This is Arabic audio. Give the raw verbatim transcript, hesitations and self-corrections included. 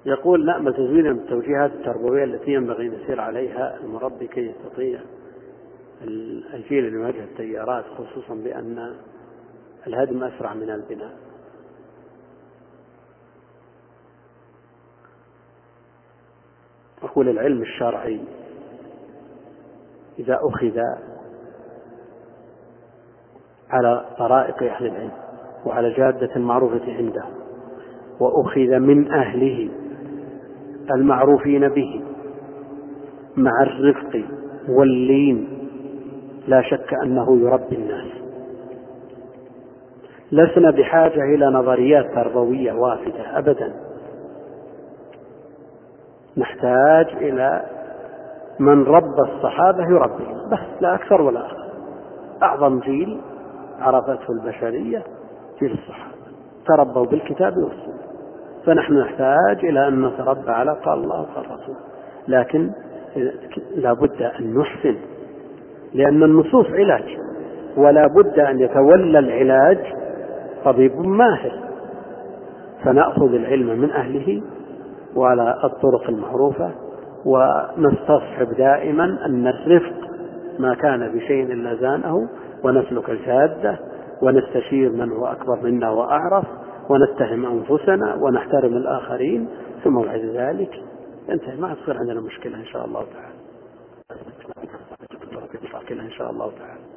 يقول نأمل تزويدا بالتوجيهات التربوية التي ينبغي أن يسير عليها المربي كي يستطيع الجيل أن يواجه التيارات، خصوصا بأن الهدم أسرع من البناء. أقول العلم الشرعي إذا أخذ على طرائق أهل العلم وعلى جادة معروفة عنده، وأخذ من أهله المعروفين به مع الرفق واللين، لا شك أنه يربي الناس. لسنا بحاجة إلى نظريات تربوية وافدة أبدا، نحتاج إلى من ربى الصحابة يربي بس، لا أكثر ولا أقل. أعظم جيل عرفته البشرية جيل الصحابة، تربوا بالكتاب والسنة، فنحن نحتاج إلى أن نتربى على قال الله وقال رسول، لكن لا بد أن نحسن، لأن النصوص علاج، ولا بد أن يتولى العلاج طبيب ماهر، فنأخذ العلم من أهله وعلى الطرق المعروفة، ونستصحب دائما أن الرفق ما كان بشيء إلا زانه، ونسلك الجادة، ونستشير من هو أكبر منا وأعرف، ونتهم أنفسنا ونحترم الآخرين، ثم بعد ذلك ينتهي، ما تصير عندنا مشكلة إن شاء الله تعالى. إن شاء الله تعالى.